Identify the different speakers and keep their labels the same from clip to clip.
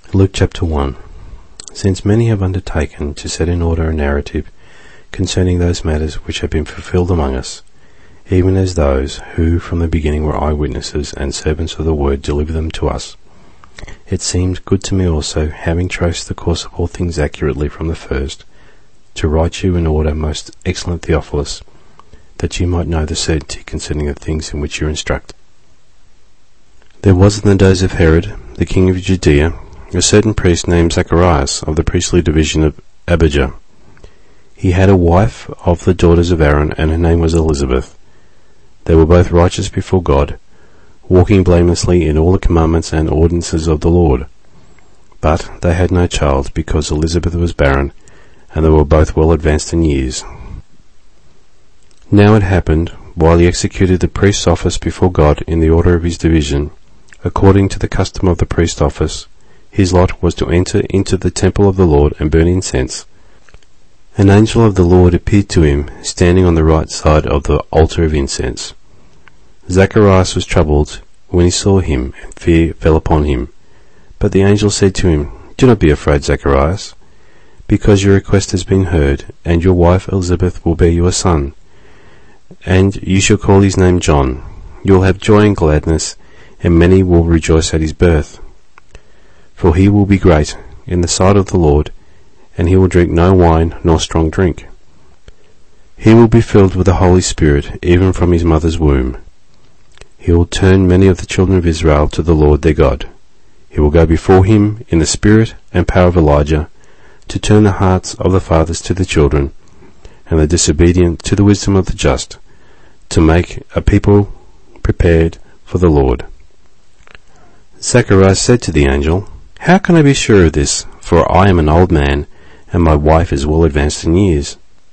Speaker 1: Luke chapter 1. Since many have undertaken to set in order a narrative concerning those matters which have been fulfilled among us, even as those who from the beginning were eyewitnesses and servants of the word deliver them to us, it seemed good to me also, having traced the course of all things accurately from the first, to write you in order, most excellent Theophilus, that you might know the certainty concerning the things in which you are instructed. There was in the days of Herod, the king of Judea, a certain priest named Zacharias, of the priestly division of Abijah. He had a wife of the daughters of Aaron, and her name was Elizabeth. They were both righteous before God, walking blamelessly in all the commandments and ordinances of the Lord. But they had no child, because Elizabeth was barren, and they were both well advanced in years. Now it happened, while he executed the priest's office before God in the order of his division, according to the custom of the priest's office, his lot was to enter into the temple of the Lord and burn incense. An angel of the Lord appeared to him, standing on the right side of the altar of incense. Zacharias was troubled when he saw him, and fear fell upon him. But the angel said to him, "Do not be afraid, Zacharias, because your request has been heard, and your wife Elizabeth will bear you a son, and you shall call his name John. You will have joy and gladness, and many will rejoice at his birth. For he will be great in the sight of the Lord, and he will drink no wine nor strong drink. He will be filled with the Holy Spirit, even from his mother's womb. He will turn many of the children of Israel to the Lord their God. He will go before him in the spirit and power of Elijah, to turn the hearts of the fathers to the children, and the disobedient to the wisdom of the just, to make a people prepared for the Lord." Zacharias said to the angel, "How can I be sure of this? For I am an old man, and my wife is well advanced in years."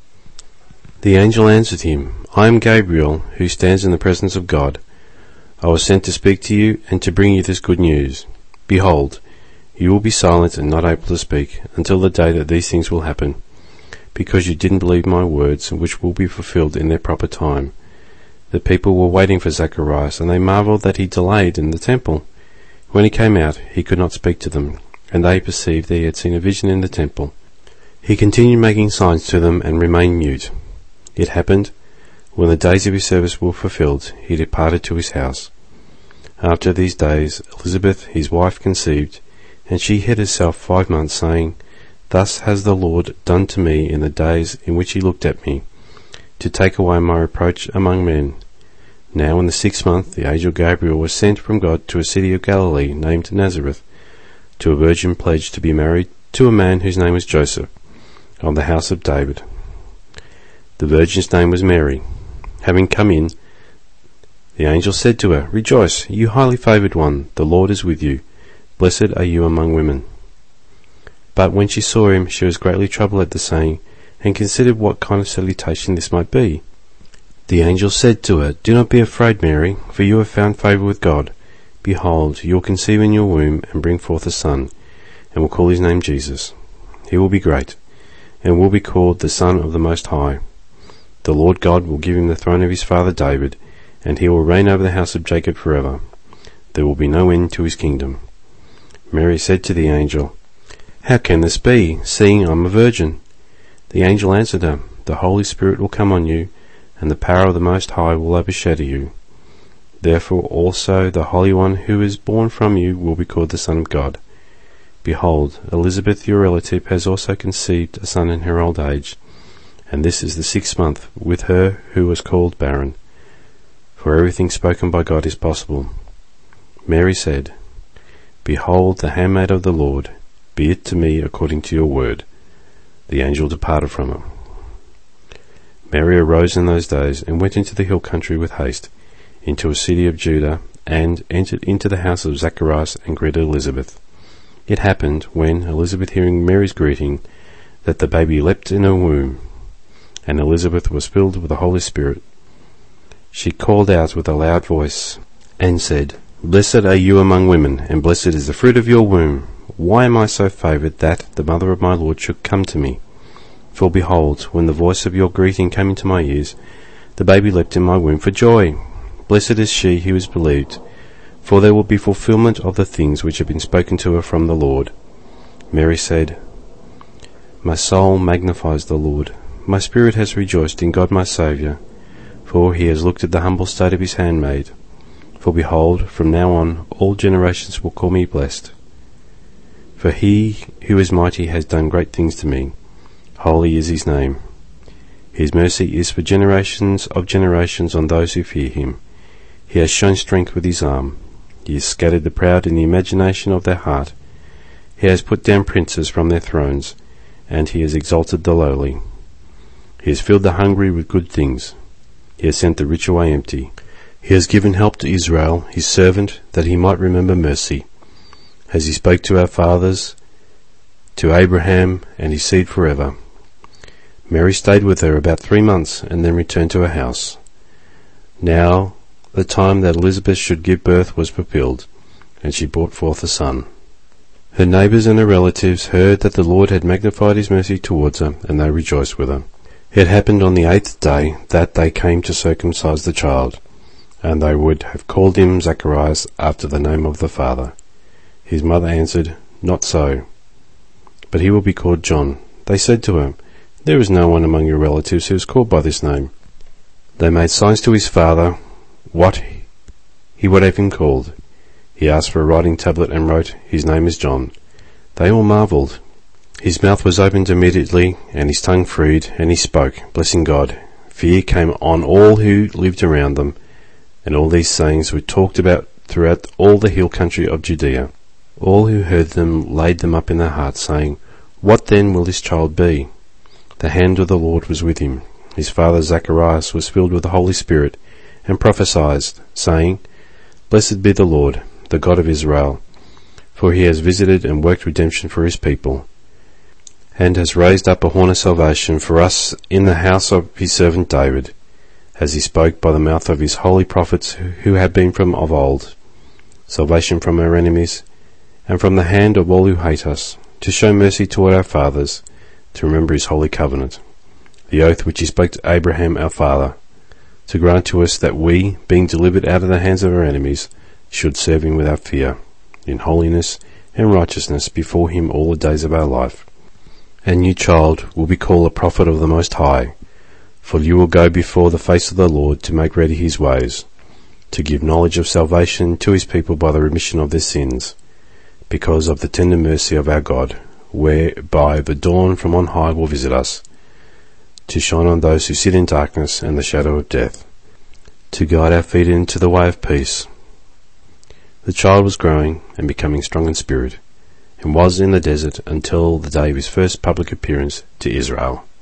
Speaker 1: The angel answered him, "I am Gabriel, who stands in the presence of God. I was sent to speak to you and to bring you this good news. Behold, you will be silent and not able to speak until the day that these things will happen, because you didn't believe my words, which will be fulfilled in their proper time." The people were waiting for Zacharias, and they marveled that he delayed in the temple. When he came out, he could not speak to them, and they perceived that he had seen a vision in the temple. He continued making signs to them and remained mute. It happened, when the days of his service were fulfilled, he departed to his house. After these days, Elizabeth his wife conceived, and she hid herself 5 months, saying, "Thus has the Lord done to me in the days in which he looked at me, to take away my reproach among men." Now in the 6th month the angel Gabriel was sent from God to a city of Galilee named Nazareth, to a virgin pledged to be married to a man whose name was Joseph, of the house of David. The virgin's name was Mary. Having come in, the angel said to her, "Rejoice, you highly favoured one, the Lord is with you. Blessed are you among women." But when she saw him, she was greatly troubled at the saying, and considered what kind of salutation this might be. The angel said to her, "Do not be afraid, Mary, for you have found favour with God. Behold, you will conceive in your womb and bring forth a son, and will call his name Jesus. He will be great, and will be called the Son of the Most High. The Lord God will give him the throne of his father David, and he will reign over the house of Jacob forever. There will be no end to his kingdom." Mary said to the angel, "How can this be, seeing I am a virgin?" The angel answered her, "The Holy Spirit will come on you, and the power of the Most High will overshadow you. Therefore also the Holy One who is born from you will be called the Son of God. Behold, Elizabeth your relative has also conceived a son in her old age, and this is the 6th month with her who was called barren. For everything spoken by God is possible." Mary said, "Behold the handmaid of the Lord, be it to me according to your word." The angel departed from her. Mary arose in those days and went into the hill country with haste, into a city of Judah, and entered into the house of Zacharias and greeted Elizabeth. It happened, when Elizabeth hearing Mary's greeting, that the baby leapt in her womb, and Elizabeth was filled with the Holy Spirit. She called out with a loud voice, and said, "Blessed are you among women, and blessed is the fruit of your womb. Why am I so favoured that the mother of my Lord should come to me? For behold, when the voice of your greeting came into my ears, the baby leapt in my womb for joy. Blessed is she who is believed, for there will be fulfillment of the things which have been spoken to her from the Lord. Mary said, "My soul magnifies the Lord. My spirit has rejoiced in God my Saviour, for he has looked at the humble state of his handmaid. For behold, from now on all generations will call me blessed. For he who is mighty has done great things to me. Holy is his name. His mercy is for generations of generations on those who fear him. He has shown strength with his arm. He has scattered the proud in the imagination of their heart. He has put down princes from their thrones, and he has exalted the lowly. He has filled the hungry with good things. He has sent the rich away empty. He has given help to Israel, his servant, that he might remember mercy, as he spoke to our fathers, to Abraham and his seed forever." Mary stayed with her about 3 months and then returned to her house. Now the time that Elizabeth should give birth was fulfilled, and she brought forth a son. Her neighbours and her relatives heard that the Lord had magnified his mercy towards her, and they rejoiced with her. It happened on the 8th day that they came to circumcise the child, and they would have called him Zacharias after the name of the father. His mother answered, "Not so, but he will be called John." They said to her, "There is no one among your relatives who is called by this name." They made signs to his father what he would have him called. He asked for a writing tablet and wrote, "His name is John." They all marvelled. His mouth was opened immediately, and his tongue freed, and he spoke, blessing God. Fear came on all who lived around them, and all these sayings were talked about throughout all the hill country of Judea. All who heard them laid them up in their hearts, saying, "What then will this child be?" The hand of the Lord was with him. His father Zacharias was filled with the Holy Spirit, and prophesied, saying, "Blessed be the Lord, the God of Israel, for he has visited and worked redemption for his people, and has raised up a horn of salvation for us in the house of his servant David, as he spoke by the mouth of his holy prophets who have been from of old, salvation from our enemies, and from the hand of all who hate us, to show mercy toward our fathers, to remember his holy covenant, the oath which he spoke to Abraham our father, to grant to us that we, being delivered out of the hands of our enemies, should serve him without fear, in holiness and righteousness before him all the days of our life. And you, child, will be called a prophet of the Most High, for you will go before the face of the Lord to make ready his ways, to give knowledge of salvation to his people by the remission of their sins, because of the tender mercy of our God, whereby the dawn from on high will visit us, to shine on those who sit in darkness and the shadow of death, to guide our feet into the way of peace. The child was growing and becoming strong in spirit, and was in the desert until the day of his first public appearance to Israel.